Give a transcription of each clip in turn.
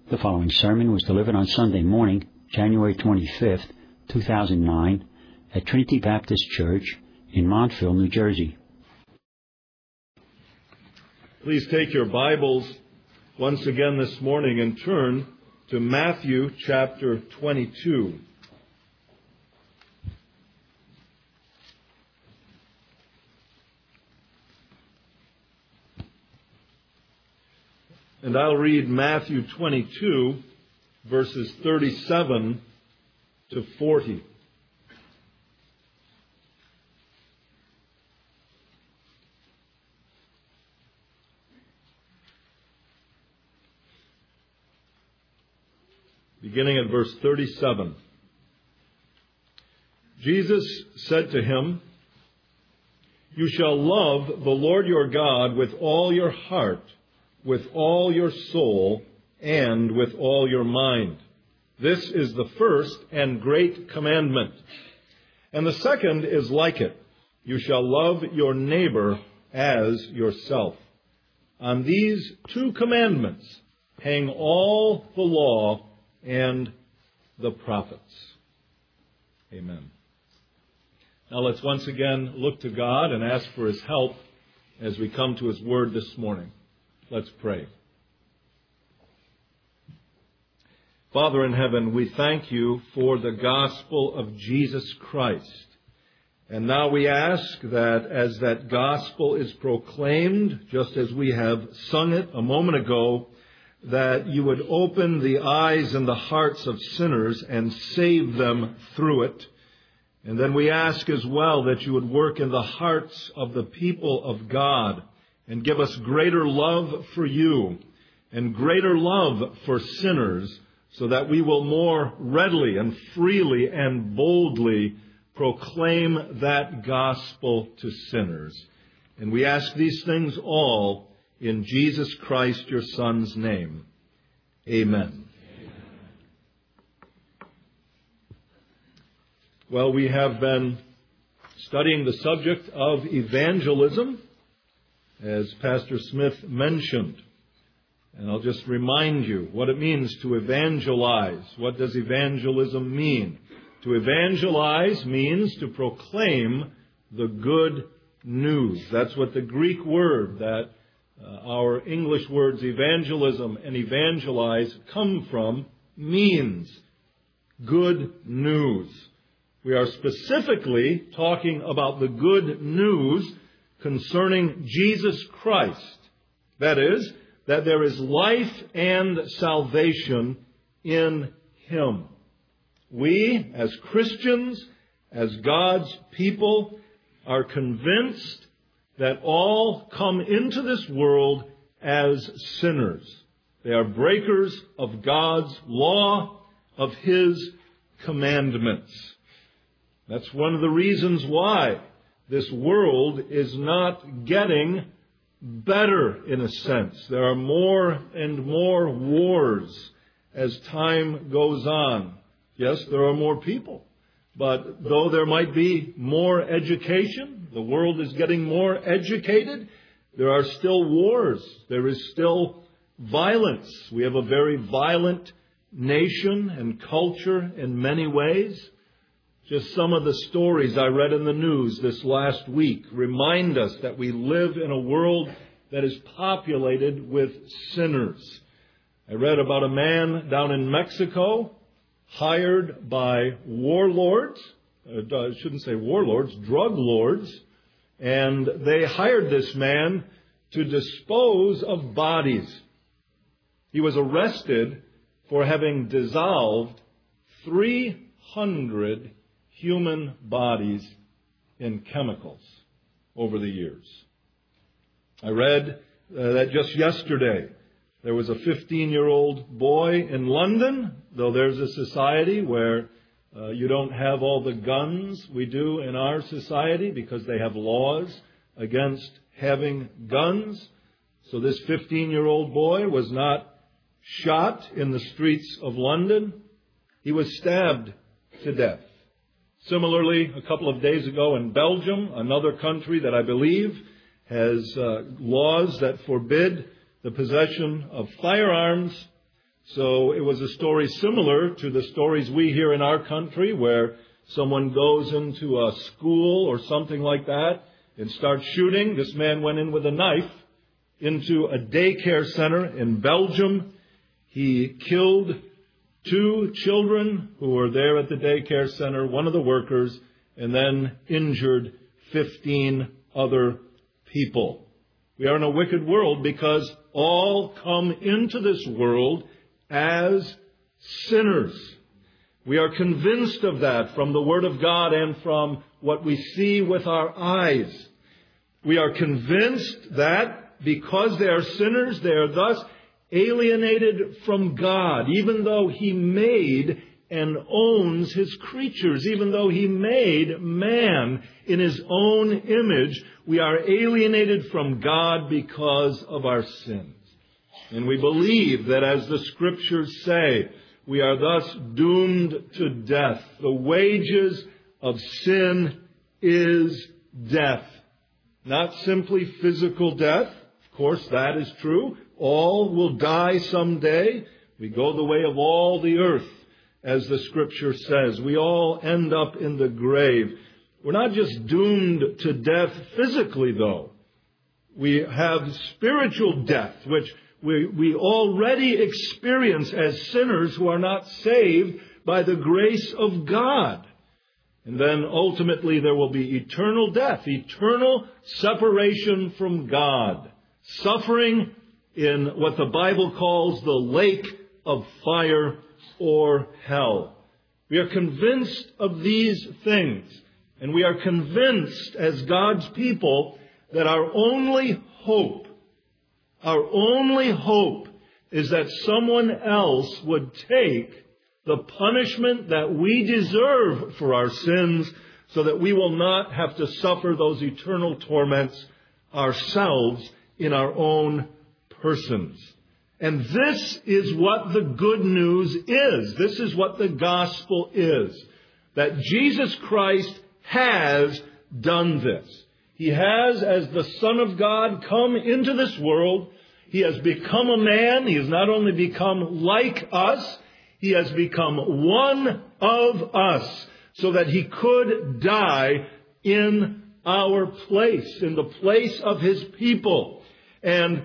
The following sermon was delivered on Sunday morning, January 25th, 2009, at Trinity Baptist Church in Montville, New Jersey. Please take your Bibles once again this morning and turn to Matthew chapter 22. And I'll read Matthew 22, verses 37 to 40. Beginning at verse 37. Jesus said to him, "You shall love the Lord your God with all your heart, with all your soul, and with all your mind. This is the first and great commandment. And the second is like it. You shall love your neighbor as yourself. On these two commandments hang all the law and the prophets." Amen. Now let's once again look to God and ask for His help as we come to His Word this morning. Let's pray. Father in heaven, we thank You for the gospel of Jesus Christ. And now we ask that as that gospel is proclaimed, just as we have sung it a moment ago, that You would open the eyes and the hearts of sinners and save them through it. And then we ask as well that You would work in the hearts of the people of God and give us greater love for You and greater love for sinners, so that we will more readily and freely and boldly proclaim that gospel to sinners. And we ask these things all in Jesus Christ, Your Son's name. Amen. Well, we have been studying the subject of evangelism, as Pastor Smith mentioned. And I'll just remind you what it means to evangelize. What does evangelism mean? To evangelize means to proclaim the good news. That's what the Greek word that our English words evangelism and evangelize come from means. Good news. We are specifically talking about the good news concerning Jesus Christ. That is, that there is life and salvation in Him. We, as Christians, as God's people, are convinced that all come into this world as sinners. They are breakers of God's law, of His commandments. That's one of the reasons why this world is not getting better, in a sense. There are more and more wars as time goes on. Yes, there are more people. But though there might be more education, the world is getting more educated, there are still wars. There is still violence. We have a very violent nation and culture in many ways. Just some of the stories I read in the news this last week remind us that we live in a world that is populated with sinners. I read about a man down in Mexico hired by warlords. I shouldn't say warlords, drug lords. And they hired this man to dispose of bodies. He was arrested for having dissolved 300 human bodies in chemicals over the years. I read that just yesterday there was a 15-year-old boy in London, though there's a society where you don't have all the guns we do in our society because they have laws against having guns. So this 15-year-old boy was not shot in the streets of London. He was stabbed to death. Similarly, a couple of days ago in Belgium, another country that I believe has laws that forbid the possession of firearms, So it was a story similar to the stories we hear in our country where someone goes into a school or something like that and starts shooting. This man went in with a knife into a daycare center in Belgium. He killed 2 children who were there at the daycare center, one of the workers, and then injured 15 other people. We are in a wicked world because all come into this world as sinners. We are convinced of that from the Word of God and from what we see with our eyes. We are convinced that because they are sinners, they are thus alienated from God, even though He made and owns His creatures, even though He made man in His own image. We are alienated from God because of our sins. And we believe that, as the Scriptures say, we are thus doomed to death. The wages of sin is death. Not simply physical death. Of course, that is true. All will die someday. We go the way of all the earth, as the Scripture says. We all end up in the grave. We're not just doomed to death physically, though. We have spiritual death, which we already experience as sinners who are not saved by the grace of God. And then ultimately there will be eternal death, eternal separation from God, suffering in what the Bible calls the lake of fire or hell. We are convinced of these things, and we are convinced as God's people that our only hope is that someone else would take the punishment that we deserve for our sins so that we will not have to suffer those eternal torments ourselves in our own persons. And this is what the good news is. This is what the gospel is. That Jesus Christ has done this. He has, as the Son of God, come into this world. He has become a man. He has not only become like us, He has become one of us so that He could die in our place, in the place of His people. And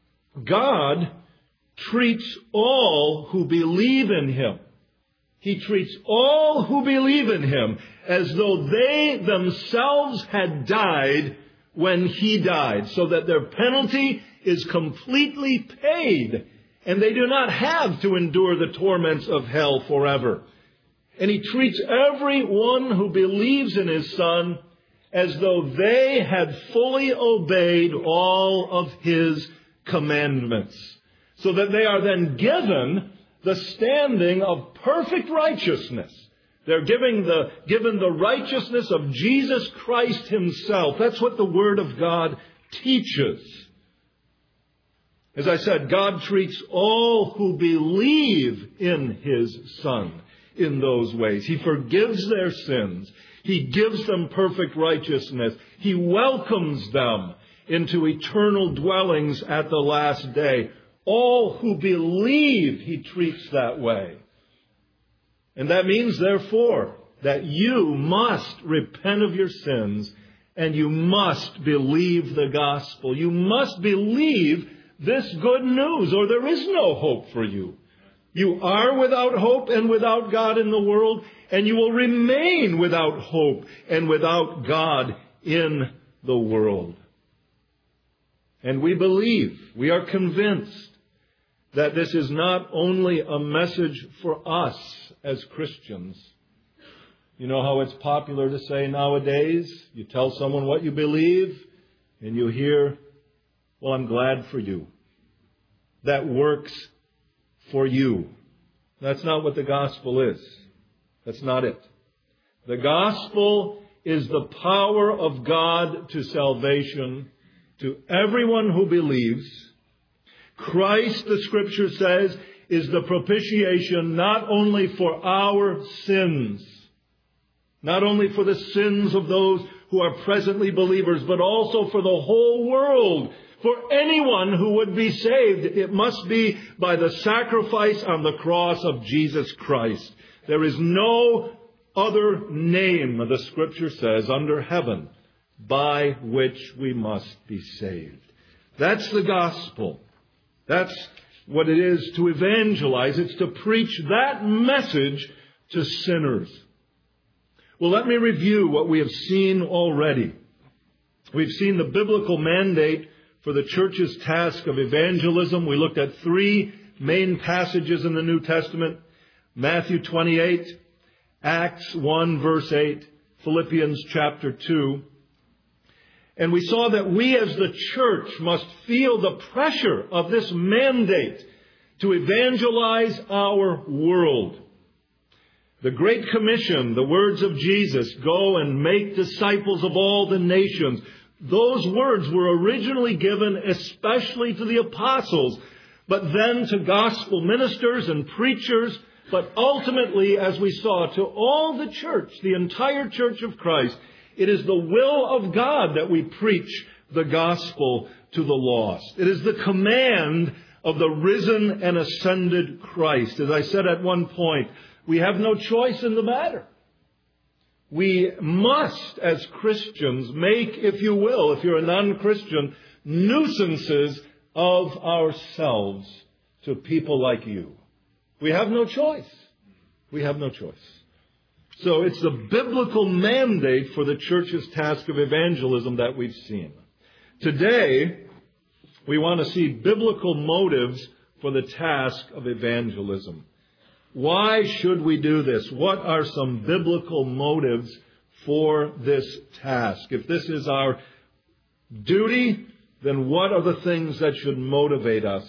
God treats all who believe in Him. He treats all who believe in Him as though they themselves had died when He died, so that their penalty is completely paid, and they do not have to endure the torments of hell forever. And He treats everyone who believes in His Son as though they had fully obeyed all of His commandments, so that they are then given the standing of perfect righteousness. They're given the righteousness of Jesus Christ Himself. That's what the Word of God teaches. As I said, God treats all who believe in His Son in those ways. He forgives their sins. He gives them perfect righteousness. He welcomes them into eternal dwellings at the last day. All who believe He treats that way. And that means, therefore, that you must repent of your sins and you must believe the gospel. You must believe this good news, or there is no hope for you. You are without hope and without God in the world, and you will remain without hope and without God in the world. And we believe, we are convinced that this is not only a message for us as Christians. You know how it's popular to say nowadays, you tell someone what you believe, and you hear, well, I'm glad for you. That works for you. That's not what the gospel is. That's not it. The gospel is the power of God to salvation to everyone who believes. Christ, the Scripture says, is the propitiation not only for our sins, not only for the sins of those who are presently believers, but also for the whole world, For anyone who would be saved, it must be by the sacrifice on the cross of Jesus Christ. There is no other name, the Scripture says, under heaven by which we must be saved. That's the gospel. That's what it is to evangelize. It's to preach that message to sinners. Well, let me review what we have seen already. We've seen the biblical mandate for the church's task of evangelism. We looked at three main passages in the New Testament: Matthew 28, Acts 1 verse 8, Philippians chapter 2. And we saw that we as the church must feel the pressure of this mandate to evangelize our world. The Great Commission, the words of Jesus, go and make disciples of all the nations. Those words were originally given especially to the apostles, but then to gospel ministers and preachers, but ultimately, as we saw, to all the church, the entire church of Christ. It is the will of God that we preach the gospel to the lost. It is the command of the risen and ascended Christ. As I said at one point, we have no choice in the matter. We must, as Christians, make, if you will, if you're a non-Christian, nuisances of ourselves to people like you. We have no choice. We have no choice. So it's the biblical mandate for the church's task of evangelism that we've seen. Today, we want to see biblical motives for the task of evangelism. Why should we do this? What are some biblical motives for this task? If this is our duty, then what are the things that should motivate us?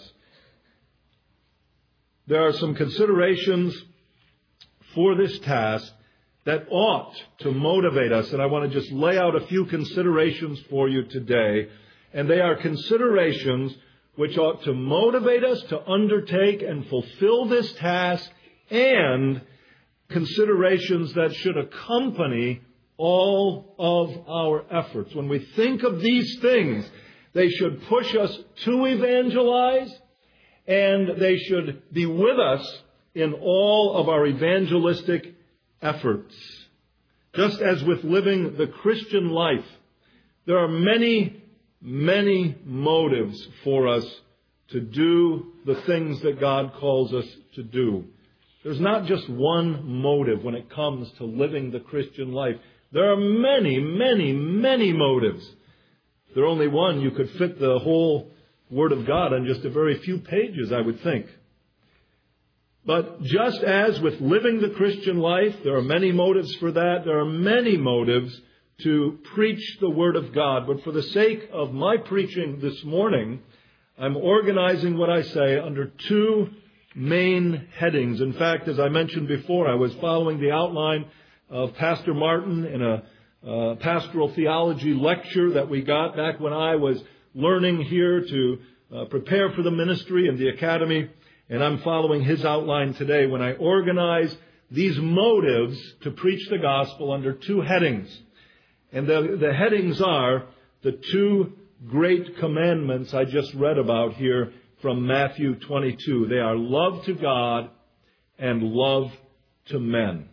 There are some considerations for this task that ought to motivate us. And I want to just lay out a few considerations for you today. And they are considerations which ought to motivate us to undertake and fulfill this task, and considerations that should accompany all of our efforts. When we think of these things, they should push us to evangelize, and they should be with us in all of our evangelistic efforts. Just as with living the Christian life, there are many, many motives for us to do the things that God calls us to do. There's not just one motive when it comes to living the Christian life. There are many, many, many motives. If there were only one, you could fit the whole Word of God on just a very few pages, I would think. But just as with living the Christian life, there are many motives for that. There are many motives to preach the Word of God. But for the sake of my preaching this morning, I'm organizing what I say under two main headings. In fact, as I mentioned before, I was following the outline of Pastor Martin in a pastoral theology lecture that we got back when I was learning here to prepare for the ministry in the academy. And I'm following his outline today when I organize these motives to preach the gospel under two headings. And the headings are the two great commandments I just read about here from Matthew 22. They are love to God and love to men.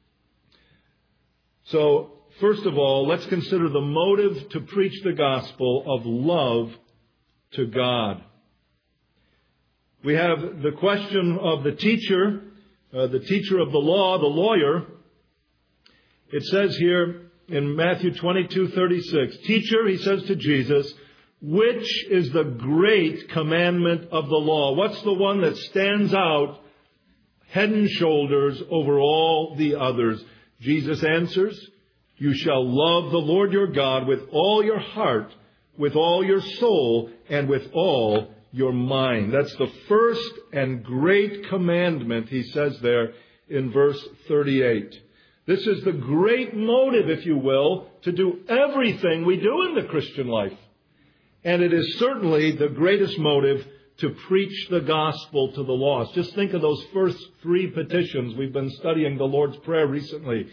So, first of all, let's consider the motive to preach the gospel of love to God. We have the question of the teacher of the law, the lawyer. It says here in Matthew 22:36, "Teacher," he says to Jesus, "which is the great commandment of the law?" What's the one that stands out head and shoulders over all the others? Jesus answers, "You shall love the Lord your God with all your heart, with all your soul, and with all your mind." That's the first and great commandment, he says there in verse 38. This is the great motive, if you will, to do everything we do in the Christian life. And it is certainly the greatest motive to preach the gospel to the lost. Just think of those first three petitions. We've been studying the Lord's Prayer recently.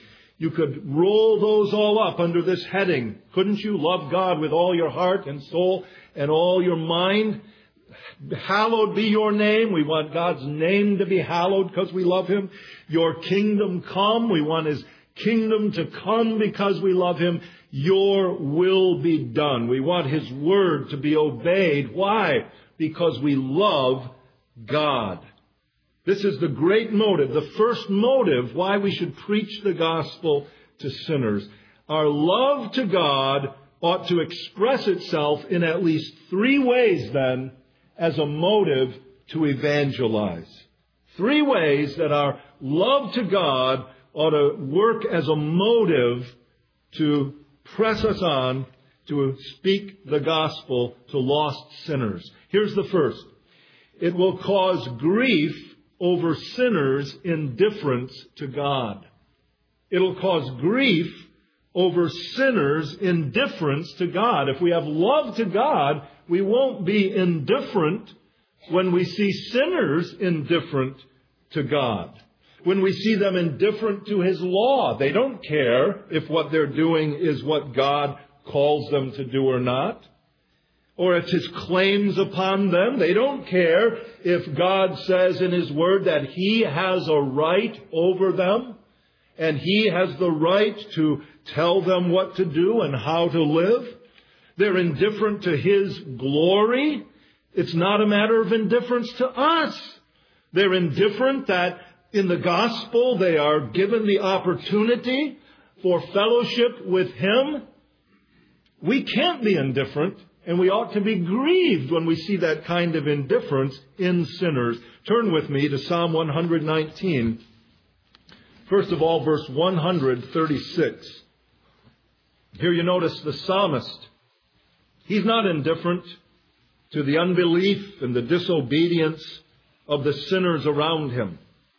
You could roll those all up under this heading. Couldn't you love God with all your heart and soul and all your mind? Hallowed be your name. We want God's name to be hallowed because we love Him. Your kingdom come. We want His kingdom to come because we love Him. Your will be done. We want His word to be obeyed. Why? Because we love God. This is the great motive, the first motive why we should preach the gospel to sinners. Our love to God ought to express itself in at least 3 ways then as a motive to evangelize. 3 ways that our love to God ought to work as a motive to press us on to speak the gospel to lost sinners. Here's the first. It will cause grief over sinners' indifference to God. It'll cause grief over sinners' indifference to God. If we have love to God, we won't be indifferent when we see sinners indifferent to God. When we see them indifferent to His law, they don't care if what they're doing is what God calls them to do or not. Or if His claims upon them. They don't care if God says in His word that He has a right over them and He has the right to tell them what to do and how to live. They're indifferent to His glory. It's not a matter of indifference to us. They're indifferent that in the gospel they are given the opportunity for fellowship with Him. We can't be indifferent. And we ought to be grieved when we see that kind of indifference in sinners. Turn with me to Psalm 119. First of all, verse 136. Here you notice the psalmist. He's not indifferent to the unbelief and the disobedience of the sinners around him.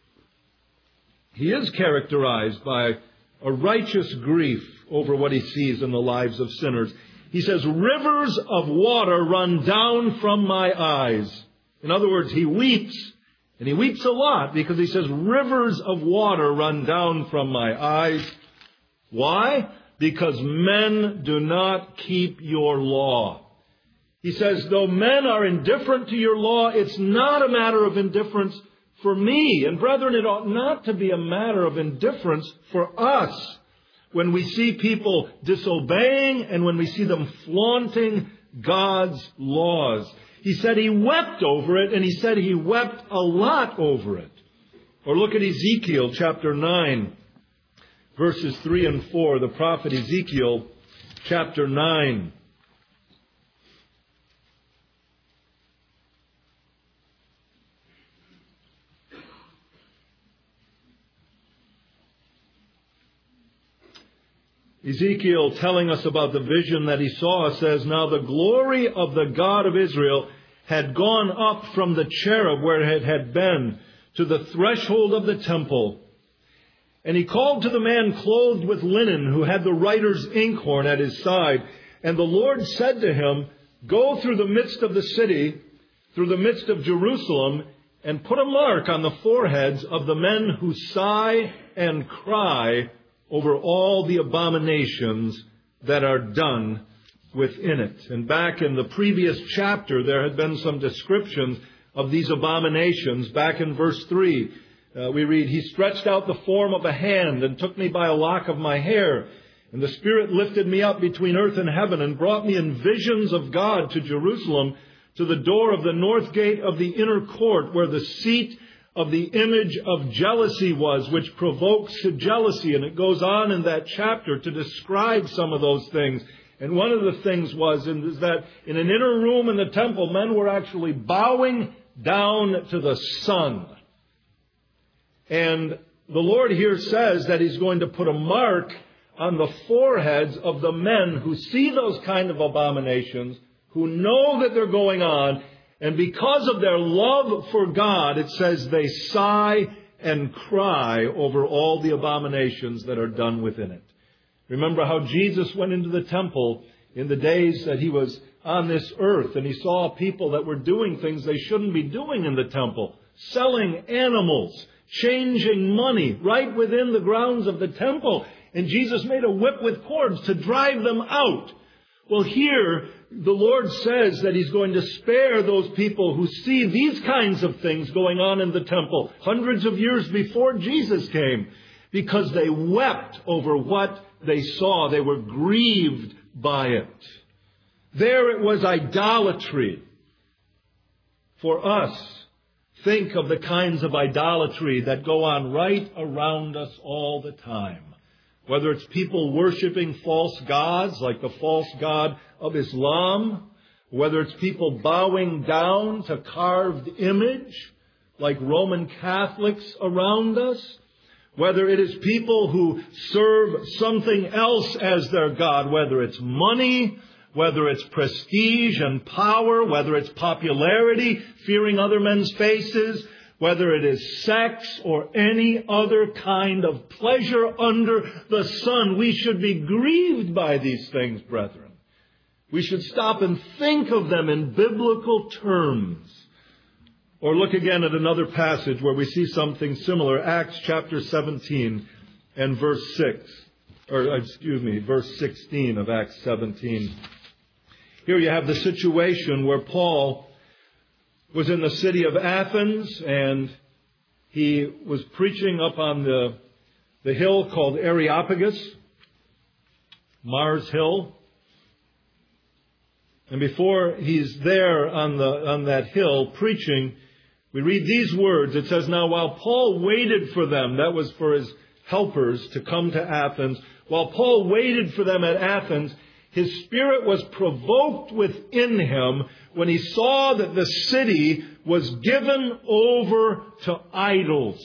He is characterized by a righteous grief over what he sees in the lives of sinners. He says, rivers of water run down from my eyes. In other words, he weeps. And he weeps a lot because he says, rivers of water run down from my eyes. Why? Because men do not keep your law. He says, though men are indifferent to your law, it's not a matter of indifference for me. And brethren, it ought not to be a matter of indifference for us. When we see people disobeying and when we see them flaunting God's laws. He said he wept over it, and he said he wept a lot over it. Or look at Ezekiel chapter 9, verses 3 and 4. The prophet Ezekiel chapter 9. Ezekiel, telling us about the vision that he saw, says, now the glory of the God of Israel had gone up from the cherub where it had been to the threshold of the temple. And he called to the man clothed with linen who had the writer's inkhorn at his side. And the Lord said to him, go through the midst of the city, through the midst of Jerusalem, and put a mark on the foreheads of the men who sigh and cry over all the abominations that are done within it. And back in the previous chapter, there had been some descriptions of these abominations. Back in verse 3, we read, he stretched out the form of a hand and took me by a lock of my hair. And the Spirit lifted me up between earth and heaven and brought me in visions of God to Jerusalem, to the door of the north gate of the inner court, where the seat of the image of jealousy was, which provokes to jealousy. And it goes on in that chapter to describe some of those things. And one of the things is that in an inner room in the temple, men were actually bowing down to the sun. And the Lord here says that He's going to put a mark on the foreheads of the men who see those kind of abominations, who know that they're going on. And because of their love for God, it says they sigh and cry over all the abominations that are done within it. Remember how Jesus went into the temple in the days that He was on this earth, and He saw people that were doing things they shouldn't be doing in the temple, selling animals, changing money right within the grounds of the temple. And Jesus made a whip with cords to drive them out. Well, here, the Lord says that He's going to spare those people who see these kinds of things going on in the temple hundreds of years before Jesus came, because they wept over what they saw. They were grieved by it. There it was idolatry. For us, think of the kinds of idolatry that go on right around us all the time. Whether it's people worshiping false gods like the false god of Islam, whether it's people bowing down to carved image like Roman Catholics around us, whether it is people who serve something else as their god, whether it's money, whether it's prestige and power, whether it's popularity, fearing other men's faces, whether it is sex or any other kind of pleasure under the sun. We should be grieved by these things, brethren. We should stop and think of them in biblical terms. Or look again at another passage where we see something similar. Acts chapter 17 and verse 16 of Acts 17. Here you have the situation where Paul was in the city of Athens, and he was preaching up on the hill called Areopagus, Mars Hill. And before he's there on that hill preaching, we read these words. It says, "Now while Paul waited for them," that was for his helpers to come to Athens, "while Paul waited for them at Athens, his spirit was provoked within him when he saw that the city was given over to idols."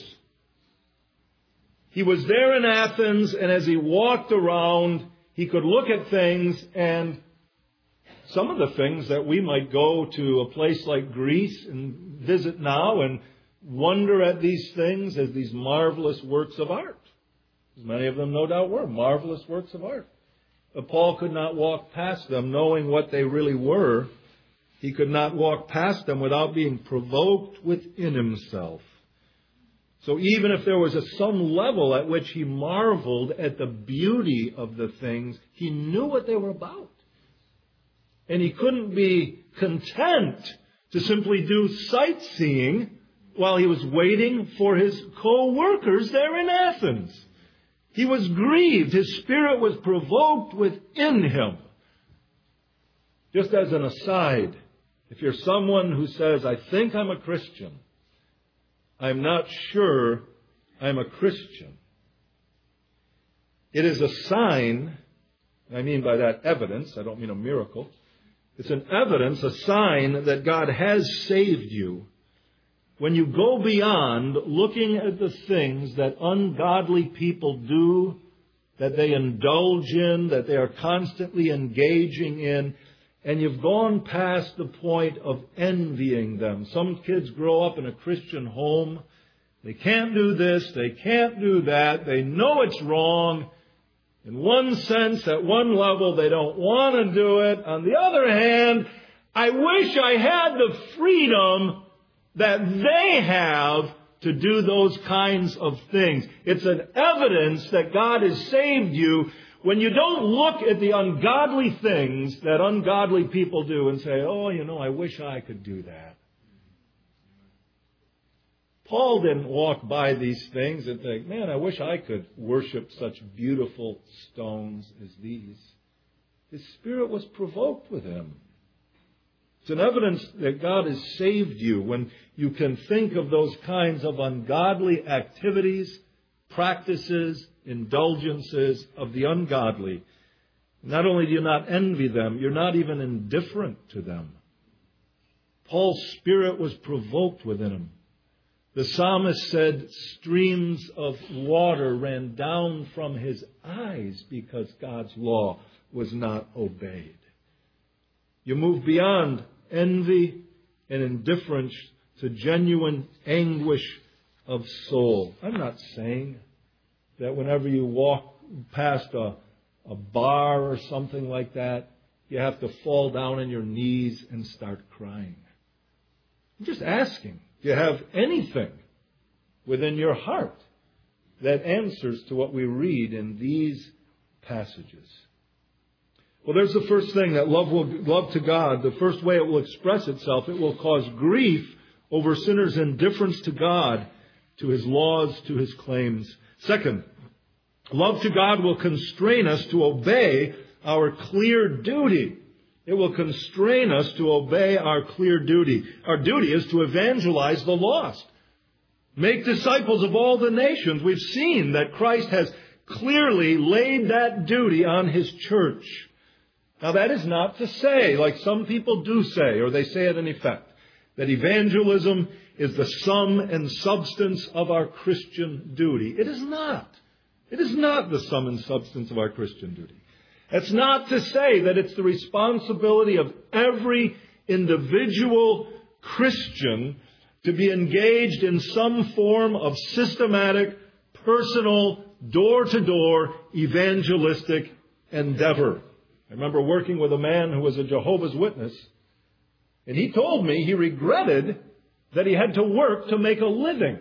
He was there in Athens, and as he walked around, he could look at things, and some of the things that we might go to a place like Greece and visit now and wonder at these things as these marvelous works of art. Many of them, no doubt, were marvelous works of art. But Paul could not walk past them knowing what they really were. He could not walk past them without being provoked within himself. So even if there was some level at which he marveled at the beauty of the things, he knew what they were about. And he couldn't be content to simply do sightseeing while he was waiting for his co-workers there in Athens. He was grieved. His spirit was provoked within him. Just as an aside, if you're someone who says, "I think I'm a Christian, I'm not sure I'm a Christian," it is a sign, and I mean by that evidence, I don't mean a miracle. It's an evidence, a sign that God has saved you. When you go beyond looking at the things that ungodly people do, that they indulge in, that they are constantly engaging in, and you've gone past the point of envying them. Some kids grow up in a Christian home. They can't do this, they can't do that, they know it's wrong. In one sense, at one level, they don't want to do it. On the other hand, I wish I had the freedom that they have to do those kinds of things. It's an evidence that God has saved you when you don't look at the ungodly things that ungodly people do and say, "Oh, I wish I could do that." Paul didn't walk by these things and think, "Man, I wish I could worship such beautiful stones as these." His spirit was provoked with him. It's an evidence that God has saved you when you can think of those kinds of ungodly activities, practices, indulgences of the ungodly. Not only do you not envy them, you're not even indifferent to them. Paul's spirit was provoked within him. The psalmist said streams of water ran down from his eyes because God's law was not obeyed. You move beyond envy and indifference to genuine anguish of soul. I'm not saying that whenever you walk past a bar or something like that, you have to fall down on your knees and start crying. I'm just asking, do you have anything within your heart that answers to what we read in these passages? Well, there's the first thing, that love to God. The first way it will express itself, it will cause grief over sinners' indifference to God, to His laws, to His claims. Second, love to God will constrain us to obey our clear duty. It will constrain us to obey our clear duty. Our duty is to evangelize the lost. Make disciples of all the nations. We've seen that Christ has clearly laid that duty on His church. Now, that is not to say, like some people do say, or they say it in effect, that evangelism is the sum and substance of our Christian duty. It is not. It is not the sum and substance of our Christian duty. It's not to say that it's the responsibility of every individual Christian to be engaged in some form of systematic, personal, door-to-door evangelistic endeavor. I remember working with a man who was a Jehovah's Witness, and he told me he regretted that he had to work to make a living.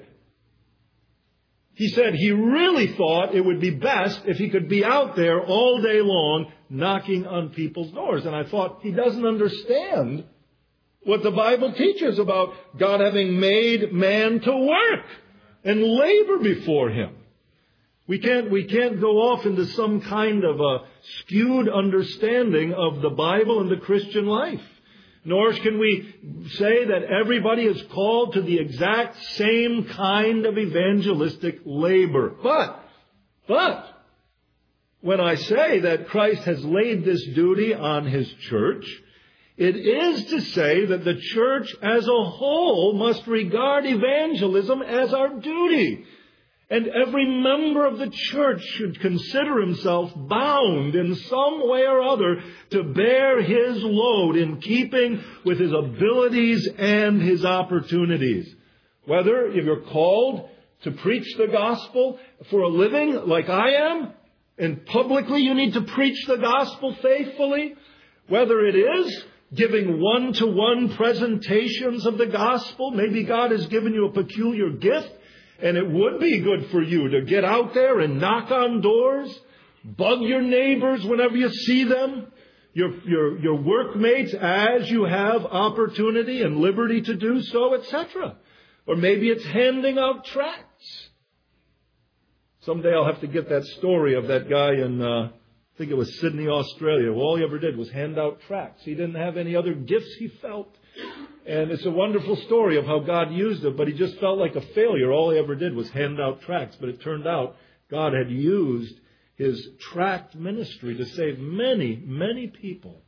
He said he really thought it would be best if he could be out there all day long knocking on people's doors. And I thought, he doesn't understand what the Bible teaches about God having made man to work and labor before Him. We can't go off into some kind of a skewed understanding of the Bible and the Christian life. Nor can we say that everybody is called to the exact same kind of evangelistic labor. But, when I say that Christ has laid this duty on His church, it is to say that the church as a whole must regard evangelism as our duty. And every member of the church should consider himself bound in some way or other to bear his load in keeping with his abilities and his opportunities. Whether if you're called to preach the gospel for a living like I am, and publicly you need to preach the gospel faithfully, whether it is giving one-to-one presentations of the gospel, maybe God has given you a peculiar gift, and it would be good for you to get out there and knock on doors, bug your neighbors whenever you see them, your workmates as you have opportunity and liberty to do so, etc. Or maybe it's handing out tracts. Someday I'll have to get that story of that guy in, I think it was Sydney, Australia. All he ever did was hand out tracts. He didn't have any other gifts he felt. And it's a wonderful story of how God used it, but he just felt like a failure. All he ever did was hand out tracts. But it turned out God had used his tract ministry to save many, many people.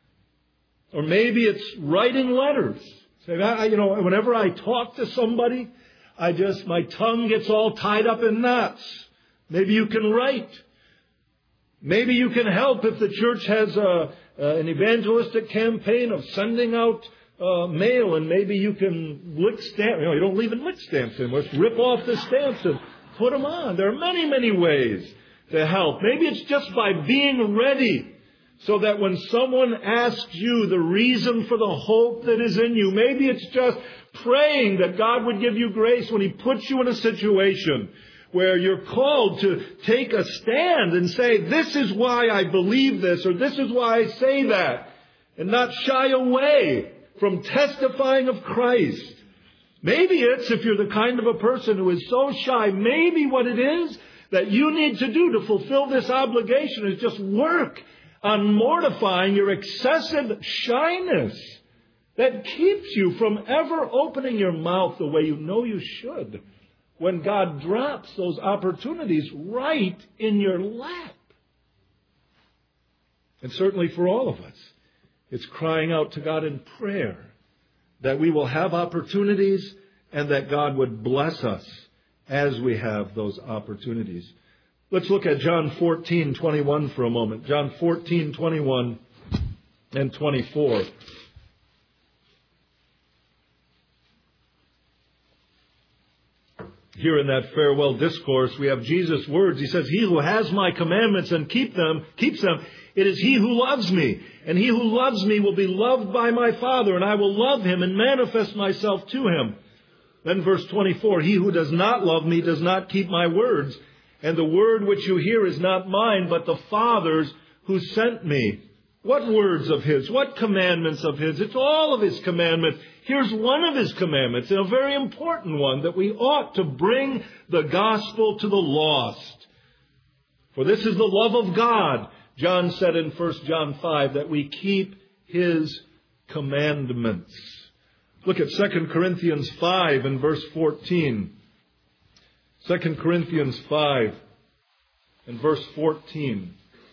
Or maybe it's writing letters. Say, whenever I talk to somebody, my tongue gets all tied up in knots. Maybe you can write. Maybe you can help if the church has an evangelistic campaign of sending out mail, and maybe you can lick stamps. You don't leave in lick stamps anymore. Just rip off the stamps and put them on. There are many, many ways to help. Maybe it's just by being ready so that when someone asks you the reason for the hope that is in you, maybe it's just praying that God would give you grace when He puts you in a situation where you're called to take a stand and say, this is why I believe this, or this is why I say that, and not shy away from testifying of Christ. Maybe it's, if you're the kind of a person who is so shy, maybe what it is that you need to do to fulfill this obligation is just work on mortifying your excessive shyness that keeps you from ever opening your mouth the way you know you should when God drops those opportunities right in your lap. And certainly for all of us, it's crying out to God in prayer that we will have opportunities and that God would bless us as we have those opportunities. Let's look at John 14:21 for a moment. John 14:21 and 24. Here in that farewell discourse, we have Jesus' words. He says, he who has my commandments and keeps them, it is he who loves me. And he who loves me will be loved by my Father, and I will love him and manifest myself to him. Then verse 24, he who does not love me does not keep my words, and the word which you hear is not mine, but the Father's who sent me. What words of his? What commandments of his? It's all of his commandments. Here's one of his commandments, and a very important one, that we ought to bring the gospel to the lost. For this is the love of God. John said in 1 John 5 that we keep his commandments. Look at 2 Corinthians 5 and verse 14. 2 Corinthians 5 and verse 14.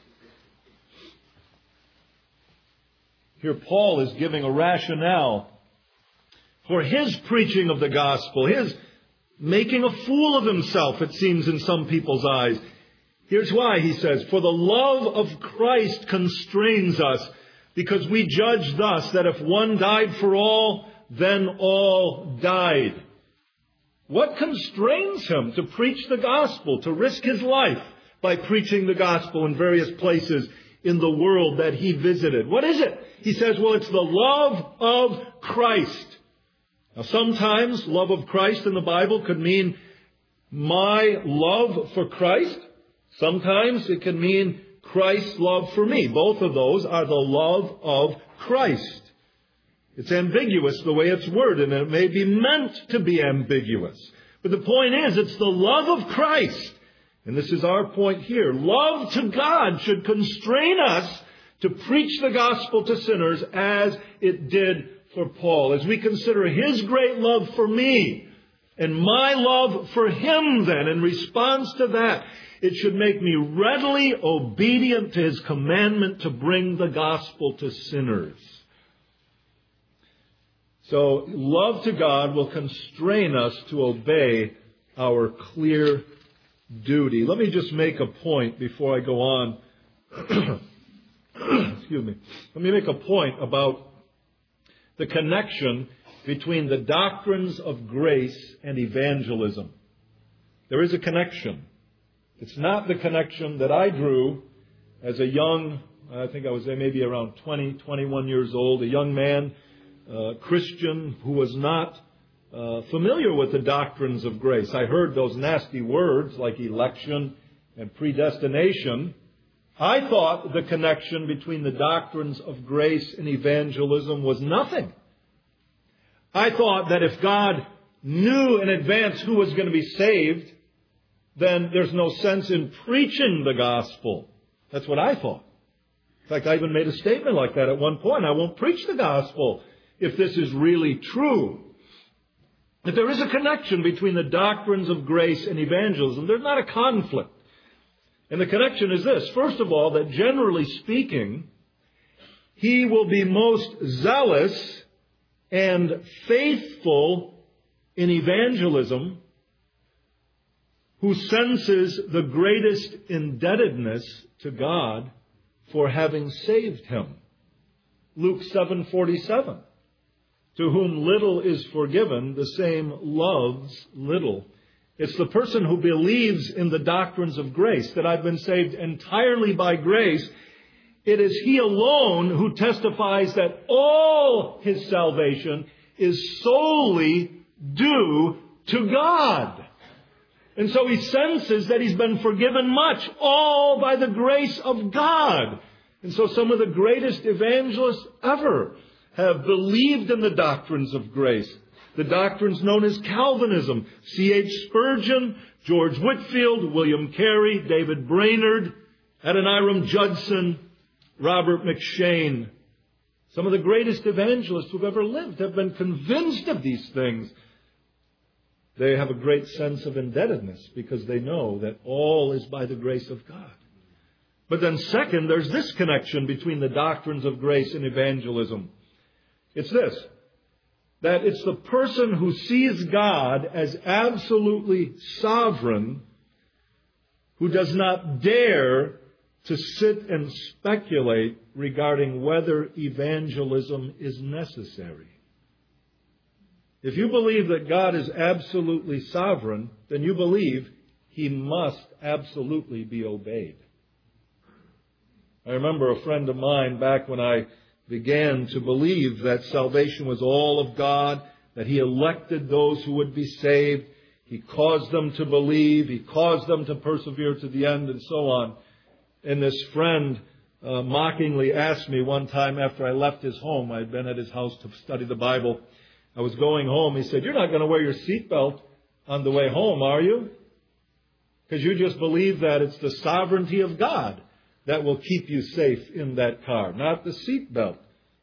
Here Paul is giving a rationale for his preaching of the gospel, his making a fool of himself, it seems, in some people's eyes. Here's why, he says, for the love of Christ constrains us, because we judge thus, that if one died for all, then all died. What constrains him to preach the gospel, to risk his life by preaching the gospel in various places in the world that he visited? What is it? He says, well, it's the love of Christ. Now, sometimes love of Christ in the Bible could mean my love for Christ. Sometimes it can mean Christ's love for me. Both of those are the love of Christ. It's ambiguous the way it's worded, and it may be meant to be ambiguous. But the point is, it's the love of Christ. And this is our point here. Love to God should constrain us to preach the gospel to sinners as it did for Paul. As we consider his great love for me and my love for him, then, in response to that, it should make me readily obedient to his commandment to bring the gospel to sinners. So, love to God will constrain us to obey our clear duty. Let me just make a point before I go on. Excuse me. Let me make a point about the connection between the doctrines of grace and evangelism. There is a connection. It's not the connection that I drew as a young, I think I was maybe around 20, 21 years old, a young man, Christian who was not familiar with the doctrines of grace. I heard those nasty words like election and predestination. I thought the connection between the doctrines of grace and evangelism was nothing. I thought that if God knew in advance who was going to be saved, then there's no sense in preaching the gospel. That's what I thought. In fact, I even made a statement like that at one point. I won't preach the gospel if this is really true. But there is a connection between the doctrines of grace and evangelism. There's not a conflict. And the connection is this. First of all, that generally speaking, he will be most zealous and faithful in evangelism who senses the greatest indebtedness to God for having saved him. Luke 7:47. To whom little is forgiven, the same loves little. It's the person who believes in the doctrines of grace, that I've been saved entirely by grace. It is he alone who testifies that all his salvation is solely due to God. And so he senses that he's been forgiven much, all by the grace of God. And so some of the greatest evangelists ever have believed in the doctrines of grace. The doctrines known as Calvinism. C.H. Spurgeon, George Whitefield, William Carey, David Brainerd, Adoniram Judson, Robert McShane. Some of the greatest evangelists who've ever lived have been convinced of these things. They have a great sense of indebtedness because they know that all is by the grace of God. But then second, there's this connection between the doctrines of grace and evangelism. It's this, that it's the person who sees God as absolutely sovereign who does not dare to sit and speculate regarding whether evangelism is necessary. If you believe that God is absolutely sovereign, then you believe he must absolutely be obeyed. I remember a friend of mine back when I began to believe that salvation was all of God, that He elected those who would be saved. He caused them to believe. He caused them to persevere to the end, and so on. And this friend mockingly asked me one time after I left his home. I had been at his house to study the Bible. I was going home. He said, "You're not going to wear your seatbelt on the way home, are you? Because you just believe that it's the sovereignty of God that will keep you safe in that car, not the seatbelt."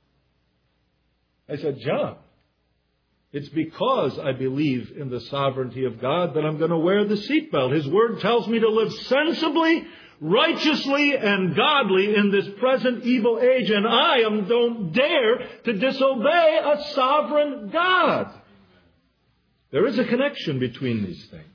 I said, "John, it's because I believe in the sovereignty of God that I'm going to wear the seatbelt. His Word tells me to live sensibly, righteously, and godly in this present evil age, and I don't dare to disobey a sovereign God." There is a connection between these things.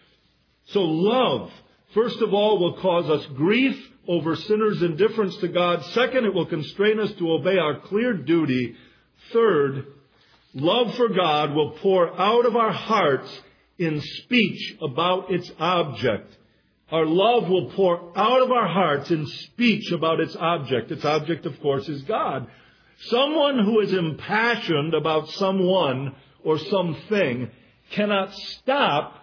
So love, first of all, will cause us grief over sinners' indifference to God. Second, it will constrain us to obey our clear duty. Third, love for God will pour out of our hearts in speech about its object. Our love will pour out of our hearts in speech about its object. Its object, of course, is God. Someone who is impassioned about someone or something cannot stop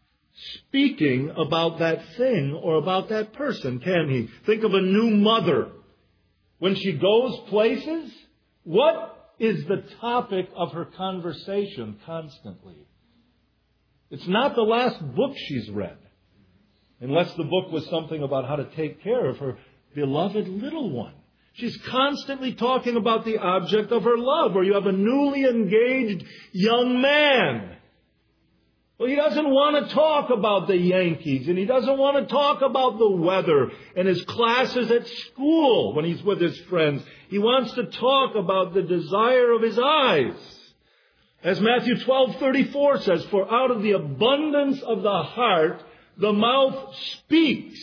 speaking about that thing or about that person, can he? Think of a new mother. When she goes places, what is the topic of her conversation constantly? It's not the last book she's read, unless the book was something about how to take care of her beloved little one. She's constantly talking about the object of her love. Or you have a newly engaged young man. Well, he doesn't want to talk about the Yankees, and he doesn't want to talk about the weather and his classes at school when he's with his friends. He wants to talk about the desire of his eyes. As Matthew 12:34 says, "For out of the abundance of the heart, the mouth speaks."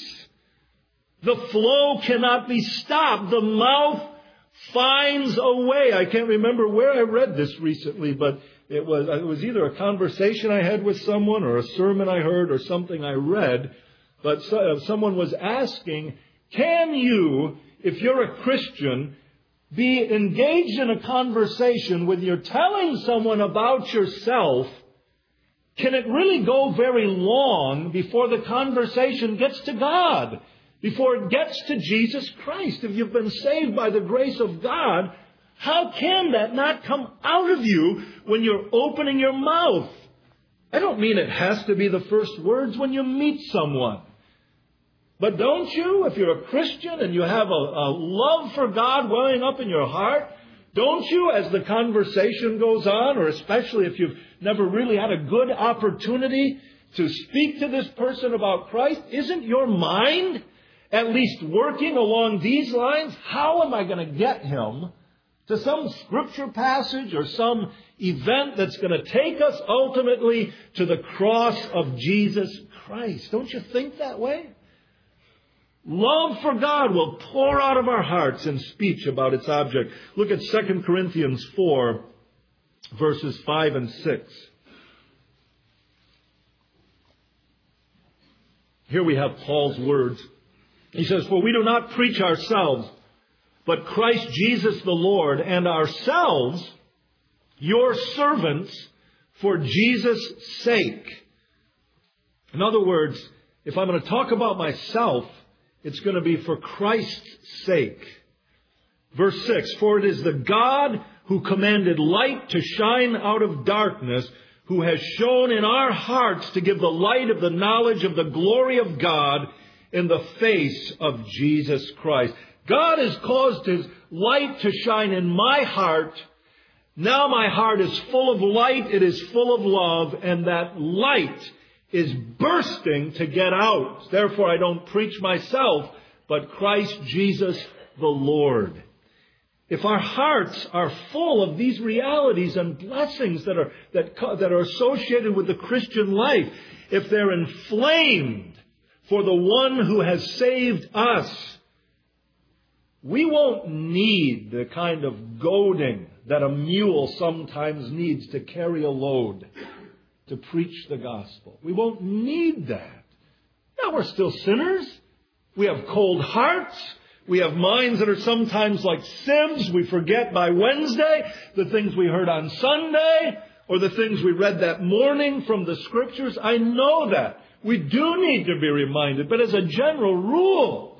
The flow cannot be stopped. The mouth finds a way. I can't remember where I read this recently, but it was either a conversation I had with someone or a sermon I heard or something I read. But someone was asking, can you, if you're a Christian, be engaged in a conversation when you're telling someone about yourself? Can it really go very long before the conversation gets to God? Before it gets to Jesus Christ? If you've been saved by the grace of God, how can that not come out of you when you're opening your mouth? I don't mean it has to be the first words when you meet someone. But don't you, if you're a Christian and you have a love for God welling up in your heart, don't you, as the conversation goes on, or especially if you've never really had a good opportunity to speak to this person about Christ, isn't your mind at least working along these lines? How am I going to get him to some scripture passage or some event that's going to take us ultimately to the cross of Jesus Christ? Don't you think that way? Love for God will pour out of our hearts in speech about its object. Look at 2 Corinthians 4, verses 5 and 6. Here we have Paul's words. He says, "For we do not preach ourselves, but Christ Jesus the Lord, and ourselves your servants for Jesus' sake." In other words, if I'm going to talk about myself, it's going to be for Christ's sake. Verse 6, "For it is the God who commanded light to shine out of darkness, who has shone in our hearts to give the light of the knowledge of the glory of God in the face of Jesus Christ." God has caused His light to shine in my heart. Now my heart is full of light. It is full of love. And that light is bursting to get out. Therefore, I don't preach myself, but Christ Jesus the Lord. If our hearts are full of these realities and blessings that are associated with the Christian life, if they're inflamed for the one who has saved us, we won't need the kind of goading that a mule sometimes needs to carry a load to preach the gospel. We won't need that. Now, we're still sinners. We have cold hearts. We have minds that are sometimes like sieves. We forget by Wednesday the things we heard on Sunday. or the things we read that morning from the Scriptures. I know that. We do need to be reminded. But as a general rule,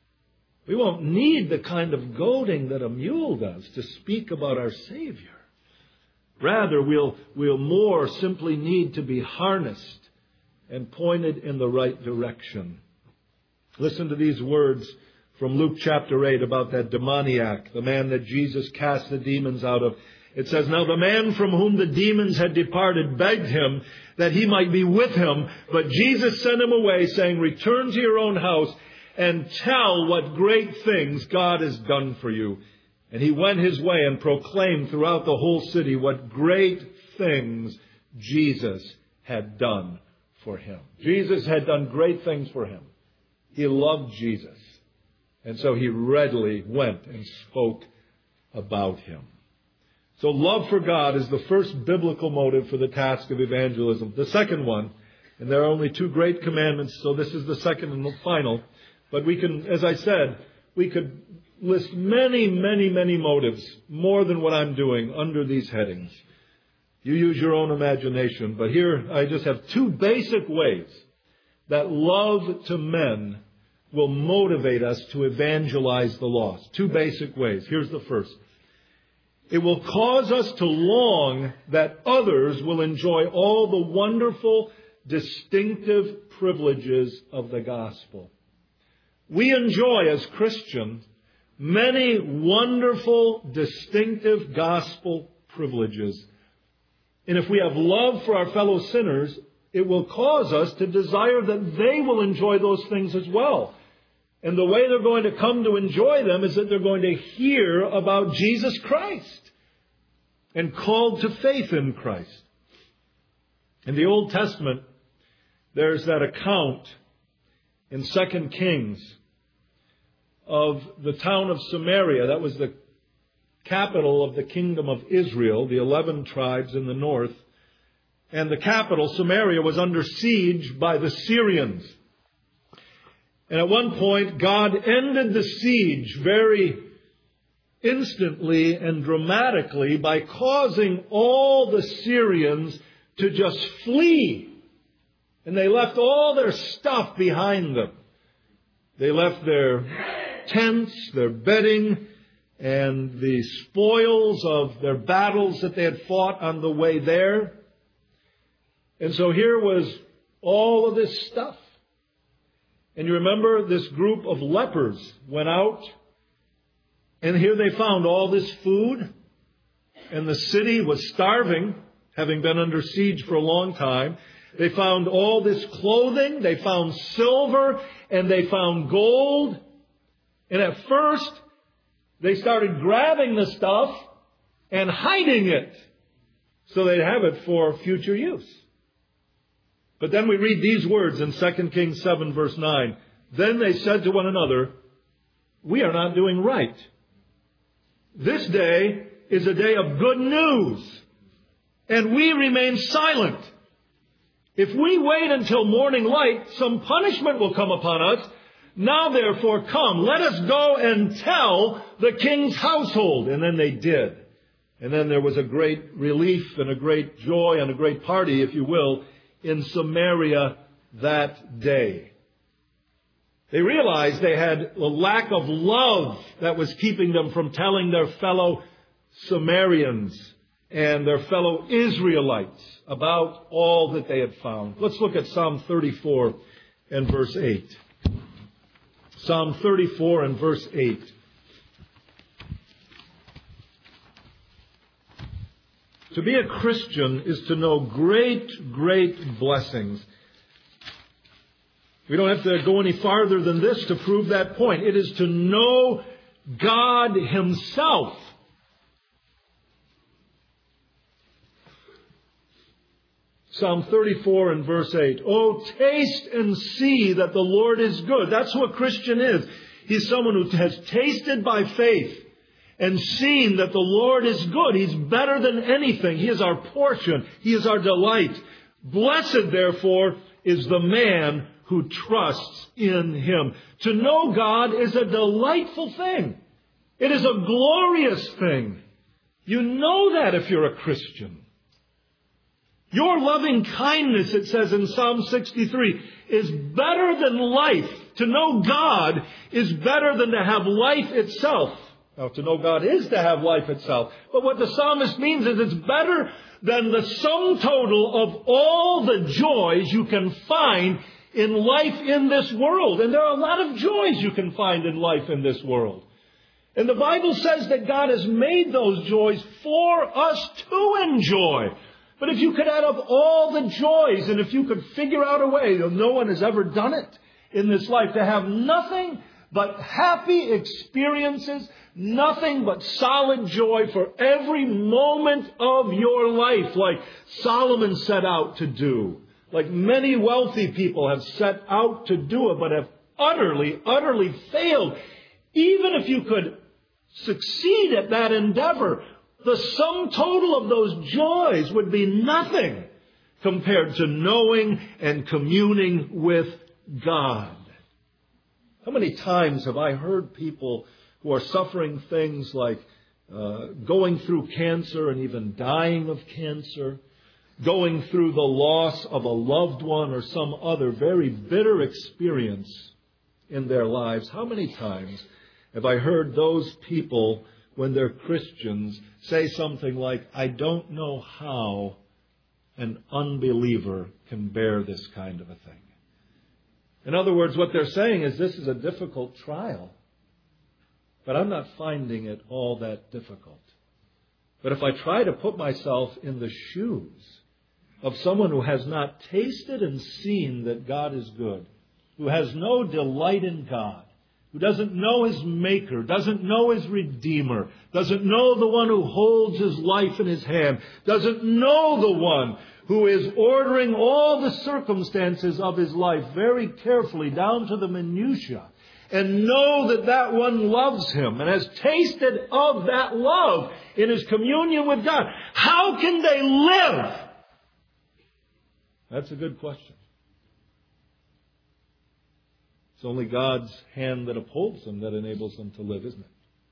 we won't need the kind of goading that a mule does to speak about our Savior. Rather, we'll more simply need to be harnessed and pointed in the right direction. Listen to these words from Luke chapter 8 about that demoniac, the man that Jesus cast the demons out of. It says, "Now the man from whom the demons had departed begged him that he might be with him. But Jesus sent him away, saying, 'Return to your own house and tell what great things God has done for you.' And he went his way and proclaimed throughout the whole city what great things Jesus had done for him." Jesus had done great things for him. He loved Jesus. And so he readily went and spoke about him. So love for God is the first biblical motive for the task of evangelism. The second one, and there are only two great commandments, so this is the second and the final. But we can, as I said, we could list many, many, many motives, more than what I'm doing, under these headings. You use your own imagination, but here I just have two basic ways that love to men will motivate us to evangelize the lost. Two basic ways. Here's the first. It will cause us to long that others will enjoy all the wonderful, distinctive privileges of the gospel. We enjoy, as Christians, many wonderful, distinctive gospel privileges. And if we have love for our fellow sinners, it will cause us to desire that they will enjoy those things as well. And the way they're going to come to enjoy them is that they're going to hear about Jesus Christ and called to faith in Christ. In the Old Testament, there's that account in 2 Kings of the town of Samaria. That was the capital of the kingdom of Israel, the 11 tribes in the north. And the capital, Samaria, was under siege by the Syrians. And at one point, God ended the siege very instantly and dramatically by causing all the Syrians to just flee. And they left all their stuff behind them. They left their tents, their bedding, and the spoils of their battles that they had fought on the way there. And so here was all of this stuff. And you remember this group of lepers went out, and here they found all this food, and the city was starving, having been under siege for a long time. They found all this clothing, they found silver, and they found gold. And at first, they started grabbing the stuff and hiding it so they'd have it for future use. But then we read these words in 2 Kings 7, verse 9. Then they said to one another, "We are not doing right. This day is a day of good news, and we remain silent. If we wait until morning light, some punishment will come upon us. Now therefore come, let us go and tell the king's household." And then they did. And then there was a great relief and a great joy and a great party, if you will, in Samaria that day. They realized they had a lack of love that was keeping them from telling their fellow Samaritans and their fellow Israelites about all that they had found. Let's look at Psalm 34 and verse 8. Psalm 34 and verse 8. To be a Christian is to know great, great blessings. We don't have to go any farther than this to prove that point. It is to know God Himself. Psalm 34 and verse 8. "Oh, taste and see that the Lord is good." That's who a Christian is. He's someone who has tasted by faith and seen that the Lord is good. He's better than anything. He is our portion. He is our delight. Blessed, therefore, is the man who trusts in Him. To know God is a delightful thing. It is a glorious thing. You know that if you're a Christian. Your loving kindness, it says in Psalm 63, is better than life. To know God is better than to have life itself. Now, to know God is to have life itself. But what the psalmist means is it's better than the sum total of all the joys you can find in life in this world. And there are a lot of joys you can find in life in this world. And the Bible says that God has made those joys for us to enjoy. But if you could add up all the joys, and if you could figure out a way, no one has ever done it in this life, to have nothing but happy experiences, nothing but solid joy for every moment of your life, like Solomon set out to do, like many wealthy people have set out to do it, but have utterly failed. Even if you could succeed at that endeavor, the sum total of those joys would be nothing compared to knowing and communing with God. How many times have I heard people who are suffering things like going through cancer and even dying of cancer, going through the loss of a loved one or some other very bitter experience in their lives? How many times have I heard those people, when they're Christians, say something like, I don't know how an unbeliever can bear this kind of a thing. In other words, what they're saying is this is a difficult trial, but I'm not finding it all that difficult. But if I try to put myself in the shoes of someone who has not tasted and seen that God is good, who has no delight in God, who doesn't know His Maker, doesn't know His Redeemer, doesn't know the one who holds his life in His hand, doesn't know the one who is ordering all the circumstances of his life very carefully down to the minutiae, and know that that one loves him and has tasted of that love in his communion with God, how can they live? That's a good question. It's only God's hand that upholds them that enables them to live, isn't it?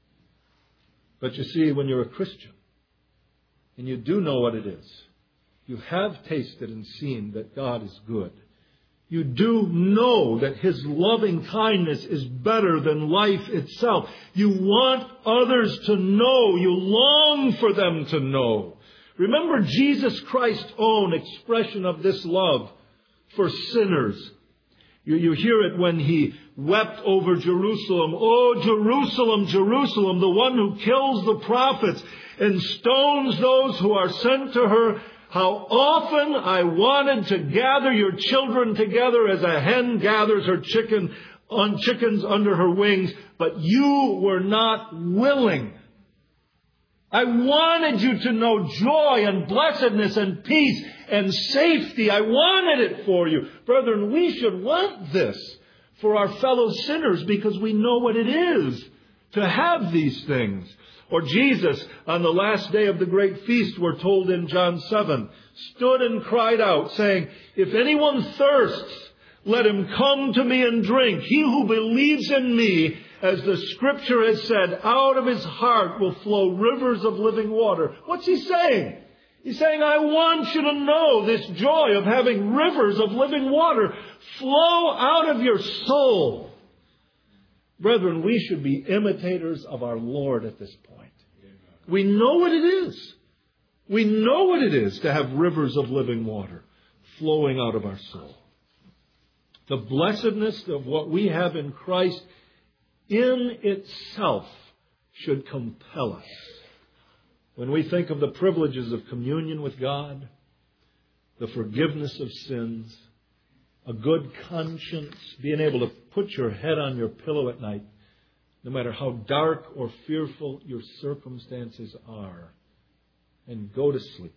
But you see, when you're a Christian, and you do know what it is, you have tasted and seen that God is good. You do know that His loving kindness is better than life itself. You want others to know. You long for them to know. Remember Jesus Christ's own expression of this love for sinners. You hear it when He wept over Jerusalem. Oh, Jerusalem, Jerusalem, the one who kills the prophets and stones those who are sent to her. How often I wanted to gather your children together as a hen gathers her chickens under her wings, but you were not willing. I wanted you to know joy and blessedness and peace and safety. I wanted it for you. Brethren, we should want this for our fellow sinners because we know what it is to have these things. Or Jesus, on the last day of the great feast, we're told in John 7, stood and cried out, saying, if anyone thirsts, let him come to me and drink. He who believes in me, as the Scripture has said, out of his heart will flow rivers of living water. What's He saying? He's saying, I want you to know this joy of having rivers of living water flow out of your soul. Brethren, we should be imitators of our Lord at this point. We know what it is. We know what it is to have rivers of living water flowing out of our soul. The blessedness of what we have in Christ in itself should compel us. When we think of the privileges of communion with God, the forgiveness of sins, a good conscience, being able to put your head on your pillow at night, no matter how dark or fearful your circumstances are, and go to sleep.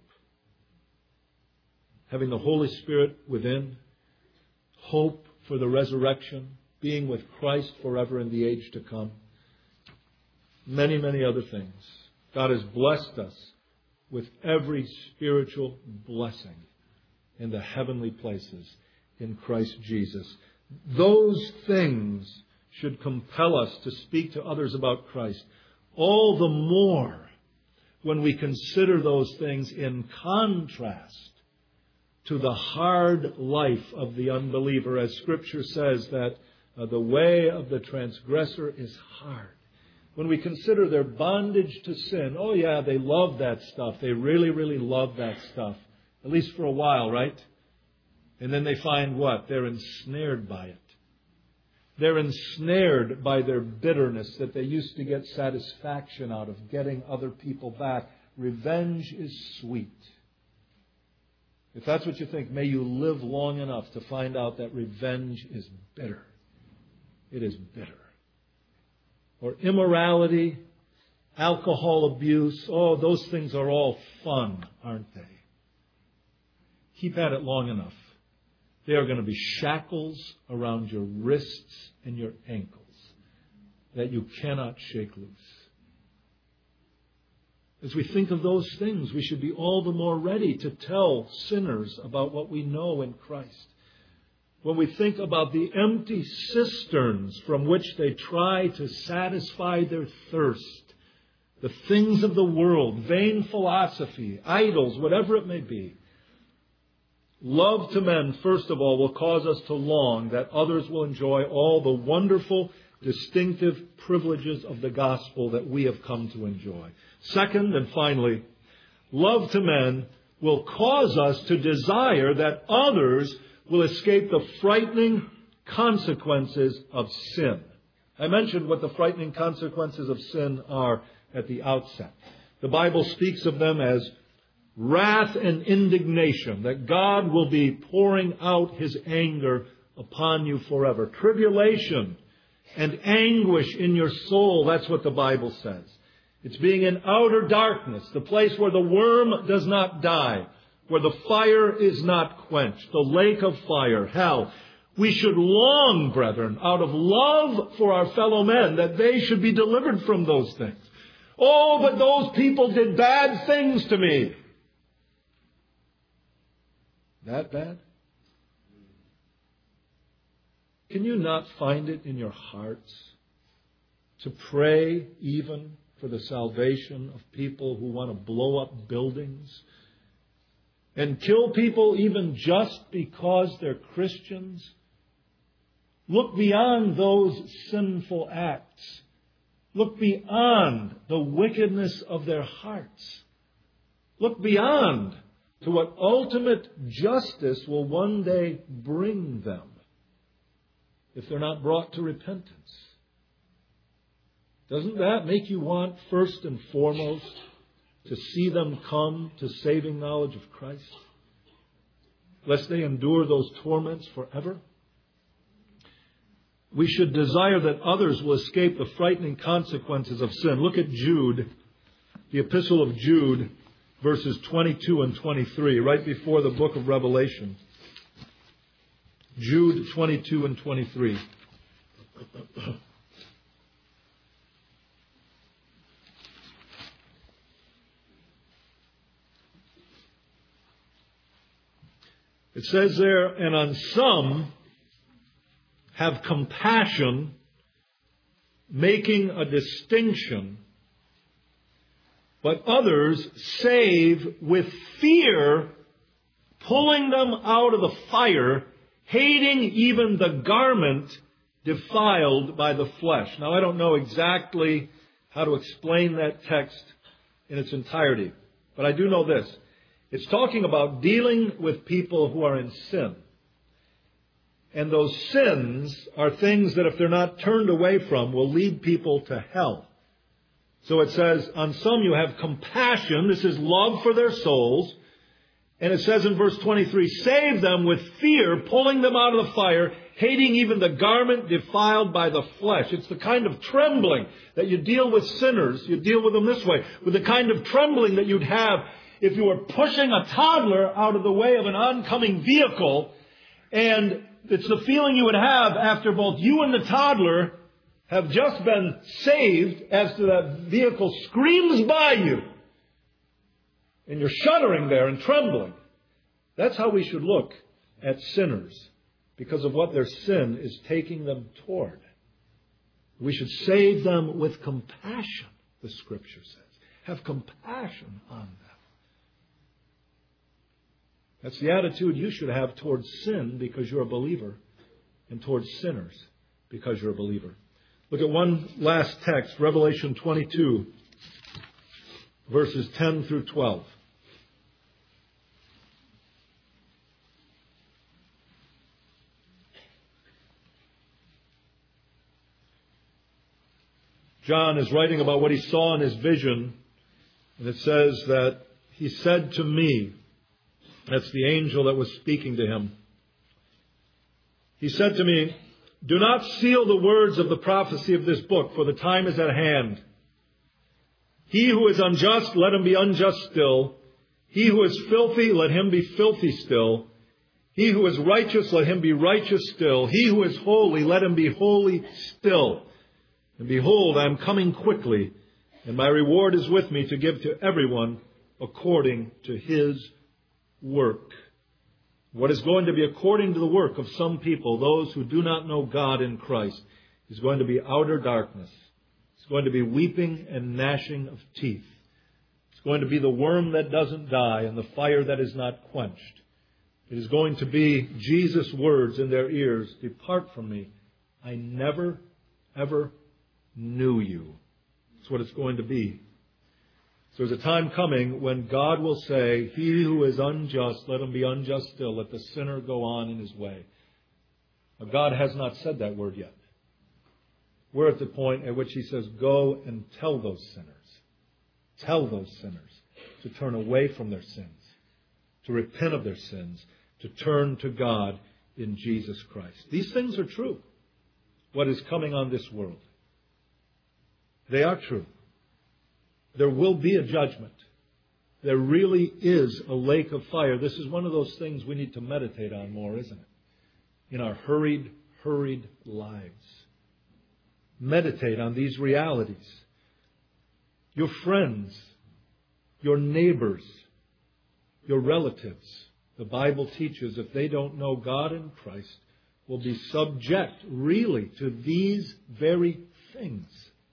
Having the Holy Spirit within, hope for the resurrection, being with Christ forever in the age to come. Many, many other things. God has blessed us with every spiritual blessing in the heavenly places in Christ Jesus. Those things should compel us to speak to others about Christ. All the more when we consider those things in contrast to the hard life of the unbeliever, as Scripture says that the way of the transgressor is hard. When we consider their bondage to sin, oh yeah, they love that stuff. They really, really love that stuff. At least for a while, right? And then they find what? They're ensnared by it. They're ensnared by their bitterness that they used to get satisfaction out of, getting other people back. Revenge is sweet. If that's what you think, may you live long enough to find out that revenge is bitter. It is bitter. Or immorality, alcohol abuse, oh, those things are all fun, aren't they? Keep at it long enough. They are going to be shackles around your wrists and your ankles that you cannot shake loose. As we think of those things, we should be all the more ready to tell sinners about what we know in Christ. When we think about the empty cisterns from which they try to satisfy their thirst, the things of the world, vain philosophy, idols, whatever it may be, love to men, first of all, will cause us to long that others will enjoy all the wonderful, distinctive privileges of the gospel that we have come to enjoy. Second, and finally, love to men will cause us to desire that others will escape the frightening consequences of sin. I mentioned what the frightening consequences of sin are at the outset. The Bible speaks of them as wrath and indignation, that God will be pouring out His anger upon you forever. Tribulation and anguish in your soul, that's what the Bible says. It's being in outer darkness, the place where the worm does not die, where the fire is not quenched, the lake of fire, hell. We should long, brethren, out of love for our fellow men, that they should be delivered from those things. Oh, but those people did bad things to me. That bad? Can you not find it in your hearts to pray even for the salvation of people who want to blow up buildings and kill people even just because they're Christians? Look beyond those sinful acts. Look beyond the wickedness of their hearts. Look beyond to what ultimate justice will one day bring them if they're not brought to repentance. Doesn't that make you want, first and foremost, to see them come to saving knowledge of Christ, lest they endure those torments forever? We should desire that others will escape the frightening consequences of sin. Look at Jude, the epistle of Jude, verses 22 and 23, right before the book of Revelation. Jude 22 and 23. It says there, and on some have compassion, making a distinction, but others save with fear, pulling them out of the fire, hating even the garment defiled by the flesh. Now, I don't know exactly how to explain that text in its entirety, but I do know this. It's talking about dealing with people who are in sin. And those sins are things that if they're not turned away from will lead people to hell. So it says, on some you have compassion. This is love for their souls. And it says in verse 23, save them with fear, pulling them out of the fire, hating even the garment defiled by the flesh. It's the kind of trembling that you deal with sinners. You deal with them this way, with the kind of trembling that you'd have if you were pushing a toddler out of the way of an oncoming vehicle. And it's the feeling you would have after both you and the toddler have just been saved as to that vehicle screams by you. And you're shuddering there and trembling. That's how we should look at sinners because of what their sin is taking them toward. We should save them with compassion, the Scripture says. Have compassion on them. That's the attitude you should have towards sin because you're a believer, and towards sinners because you're a believer. Look at one last text, Revelation 22, verses 10 through 12. John is writing about what he saw in his vision, and it says that he said to me, that's the angel that was speaking to him, he said to me, "Do not seal the words of the prophecy of this book, for the time is at hand. He who is unjust, let him be unjust still. He who is filthy, let him be filthy still. He who is righteous, let him be righteous still. He who is holy, let him be holy still. And behold, I am coming quickly, and my reward is with me to give to everyone according to his work." What is going to be according to the work of some people, those who do not know God in Christ, is going to be outer darkness. It's going to be weeping and gnashing of teeth. It's going to be the worm that doesn't die and the fire that is not quenched. It is going to be Jesus' words in their ears, "Depart from me. I never, ever knew you." That's what it's going to be. So there's a time coming when God will say, "He who is unjust, let him be unjust still. Let the sinner go on in his way." Now, God has not said that word yet. We're at the point at which he says, "Go and tell those sinners to turn away from their sins, to repent of their sins, to turn to God in Jesus Christ." These things are true. What is coming on this world. They are true. There will be a judgment. There really is a lake of fire. This is one of those things we need to meditate on more, isn't it? In our hurried lives. Meditate on these realities. Your friends, your neighbors, your relatives, the Bible teaches, if they don't know God in Christ, will be subject really to these very things.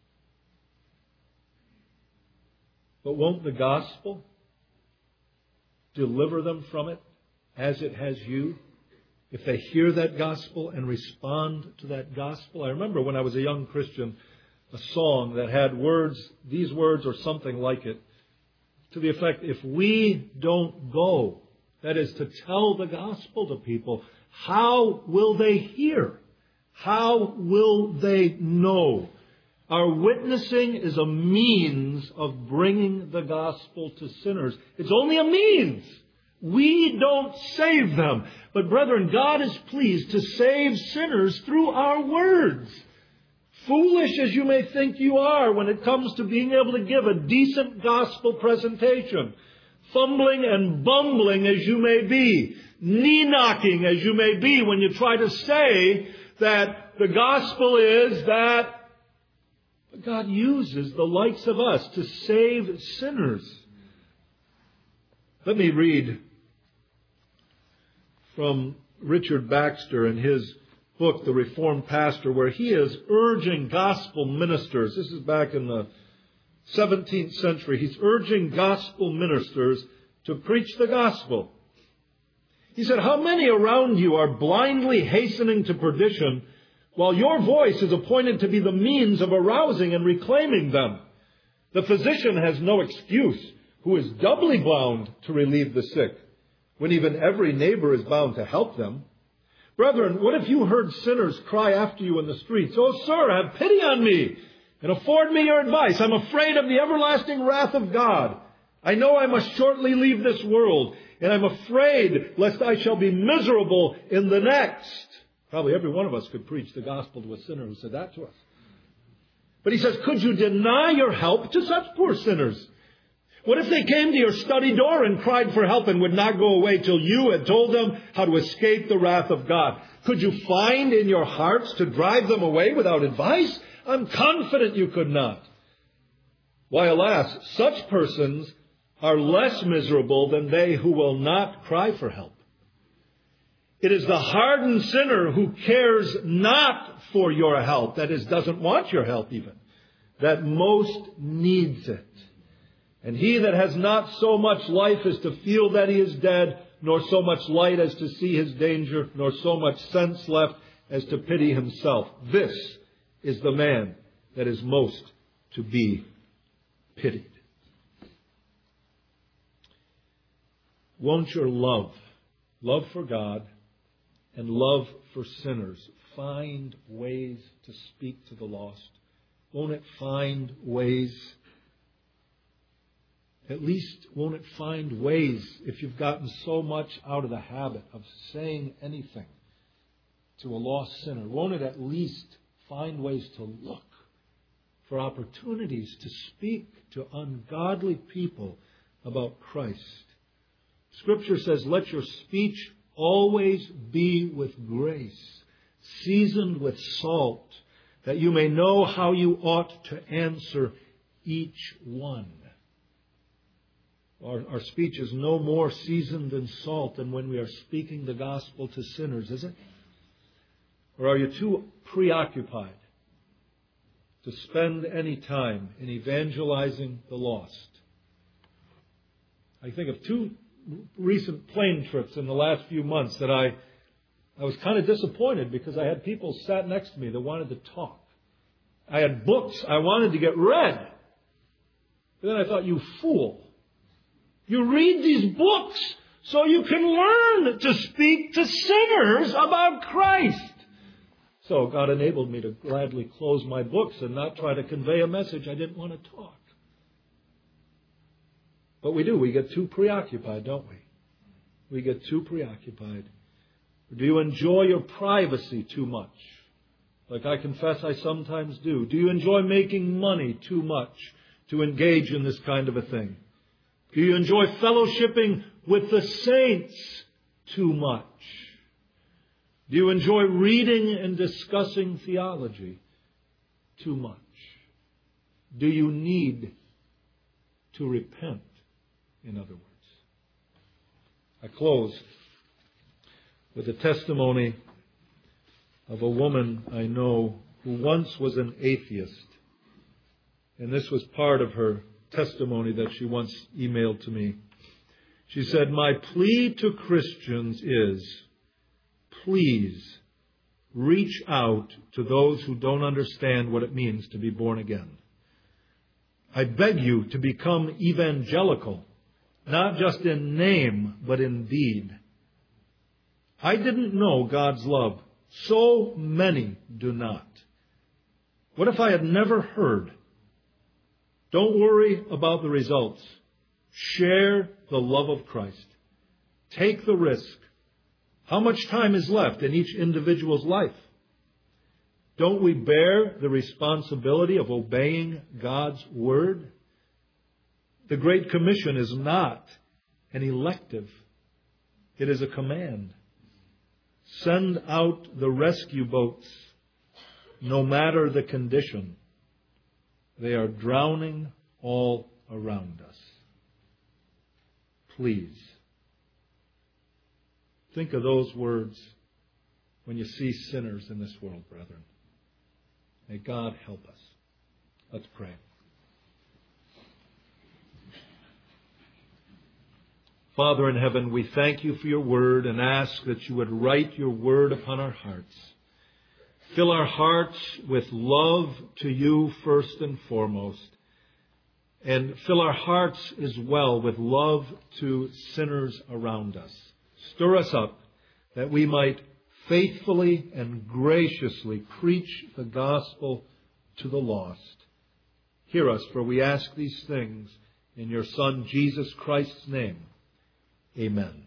But won't the gospel deliver them from it as it has you? If they hear that gospel and respond to that gospel. I remember when I was a young Christian, a song that had words, these words or something like it, to the effect, if we don't go, that is to tell the gospel to people, how will they hear? How will they know? Our witnessing is a means of bringing the gospel to sinners. It's only a means. We don't save them. But brethren, God is pleased to save sinners through our words. Foolish as you may think you are when it comes to being able to give a decent gospel presentation. Fumbling and bumbling as you may be. Knee-knocking as you may be when you try to say that the gospel is that God uses the likes of us to save sinners. Let me read from Richard Baxter in his book, The Reformed Pastor, where he is urging gospel ministers. This is back in the 17th century. He's urging gospel ministers to preach the gospel. He said, "How many around you are blindly hastening to perdition, while your voice is appointed to be the means of arousing and reclaiming them? The physician has no excuse, who is doubly bound to relieve the sick, when even every neighbor is bound to help them. Brethren, what if you heard sinners cry after you in the streets, 'Oh, sir, have pity on me and afford me your advice. I'm afraid of the everlasting wrath of God. I know I must shortly leave this world, and I'm afraid lest I shall be miserable in the next.'" Probably every one of us could preach the gospel to a sinner who said that to us. But he says, could you deny your help to such poor sinners? What if they came to your study door and cried for help and would not go away till you had told them how to escape the wrath of God? Could you find in your hearts to drive them away without advice? I'm confident you could not. Why, alas, such persons are less miserable than they who will not cry for help. It is the hardened sinner who cares not for your help, that is, doesn't want your help even, that most needs it. And he that has not so much life as to feel that he is dead nor so much light as to see his danger, nor so much sense left as to pity himself. This is the man that is most to be pitied. Won't your love for God and love for sinners, find ways to speak to the lost? Won't it find ways? At least, won't it find ways, if you've gotten so much out of the habit of saying anything to a lost sinner, won't it at least find ways to look for opportunities to speak to ungodly people about Christ? Scripture says, let your speech always be with grace, seasoned with salt, that you may know how you ought to answer each one. Our speech is no more seasoned than salt than when we are speaking the gospel to sinners, is it? Or are you too preoccupied to spend any time in evangelizing the lost? I think of two recent plane trips in the last few months that I was kind of disappointed because I had people sat next to me that wanted to talk. I had books I wanted to get read. But then I thought, you fool. You read these books so you can learn to speak to sinners about Christ. So God enabled me to gladly close my books and not try to convey a message I didn't want to talk. But we do. We get too preoccupied, don't we? We get too preoccupied. Do you enjoy your privacy too much? Like I confess I sometimes do. Do you enjoy making money too much to engage in this kind of a thing? Do you enjoy fellowshipping with the saints too much? Do you enjoy reading and discussing theology too much? Do you need to repent, in other words? I close with a testimony of a woman I know who once was an atheist. And this was part of her testimony that she once emailed to me. She said, my plea to Christians is, please reach out to those who don't understand what it means to be born again. I beg you to become evangelical, not just in name, but in deed. I didn't know God's love. So many do not. What if I had never heard? Don't worry about the results. Share the love of Christ. Take the risk. How much time is left in each individual's life? Don't we bear the responsibility of obeying God's word? The Great Commission is not an elective. It is a command. Send out the rescue boats, no matter the condition. They are drowning all around us. Please, think of those words when you see sinners in this world, brethren. May God help us. Let's pray. Father in heaven, we thank you for your word and ask that you would write your word upon our hearts. Fill our hearts with love to you first and foremost. And fill our hearts as well with love to sinners around us. Stir us up that we might faithfully and graciously preach the gospel to the lost. Hear us, for we ask these things in your Son, Jesus Christ's name. Amen.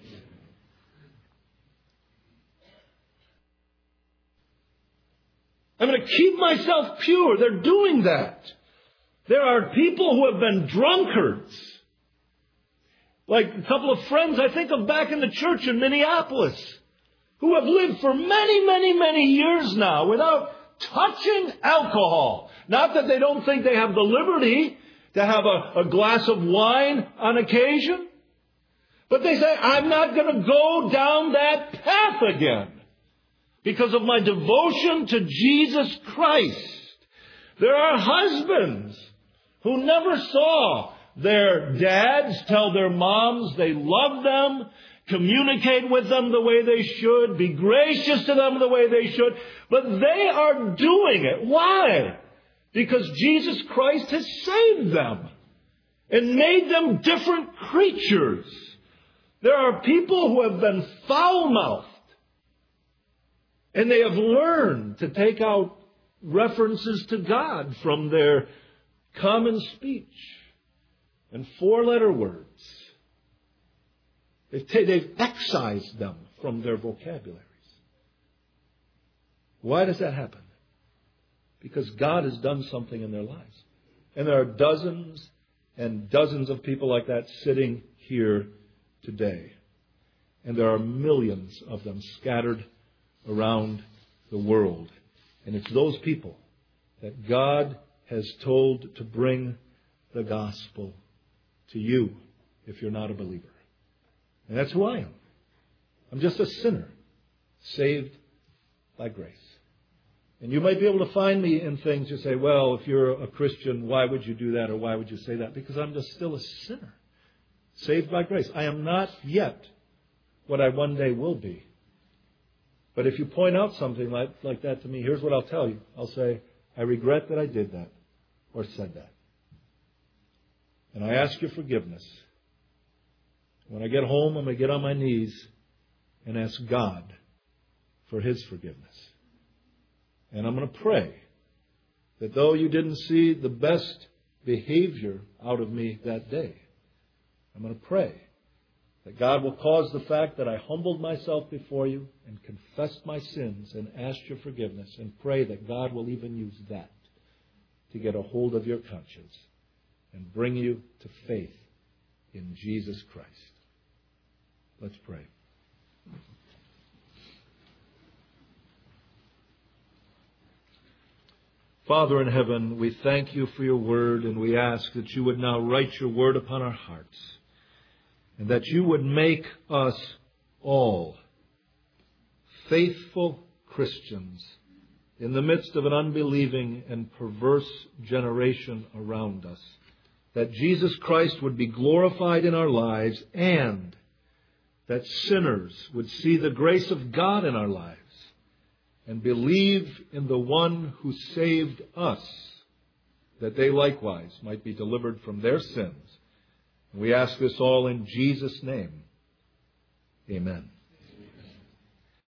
I'm going to keep myself pure. They're doing that. There are people who have been drunkards. Like a couple of friends I think of back in the church in Minneapolis, who have lived for many, many, many years now without touching alcohol. Not that they don't think they have the liberty to have a glass of wine on occasion. But they say, I'm not going to go down that path again because of my devotion to Jesus Christ. There are husbands who never saw their dads tell their moms they loved them communicate with them the way they should, be gracious to them the way they should. But they are doing it. Why? Because Jesus Christ has saved them and made them different creatures. There are people who have been foul-mouthed, and they have learned to take out references to God from their common speech and four-letter words. They've excised them from their vocabularies. Why does that happen? Because God has done something in their lives. And there are dozens and dozens of people like that sitting here today. And there are millions of them scattered around the world. And it's those people that God has told to bring the gospel to you if you're not a believer. And that's who I am. I'm just a sinner saved by grace. And you might be able to find me in things you say, well, if you're a Christian, why would you do that or why would you say that? Because I'm just still a sinner saved by grace. I am not yet what I one day will be. But if you point out something like that to me, here's what I'll tell you. I'll say, I regret that I did that or said that. And I ask your forgiveness. When I get home, I'm going to get on my knees and ask God for His forgiveness. And I'm going to pray that though you didn't see the best behavior out of me that day, I'm going to pray that God will cause the fact that I humbled myself before you and confessed my sins and asked your forgiveness, and pray that God will even use that to get a hold of your conscience and bring you to faith in Jesus Christ. Let's pray. Father in heaven, we thank you for your word, and we ask that you would now write your word upon our hearts, and that you would make us all faithful Christians in the midst of an unbelieving and perverse generation around us. That Jesus Christ would be glorified in our lives, and that sinners would see the grace of God in our lives and believe in the one who saved us, that they likewise might be delivered from their sins. And we ask this all in Jesus' name. Amen.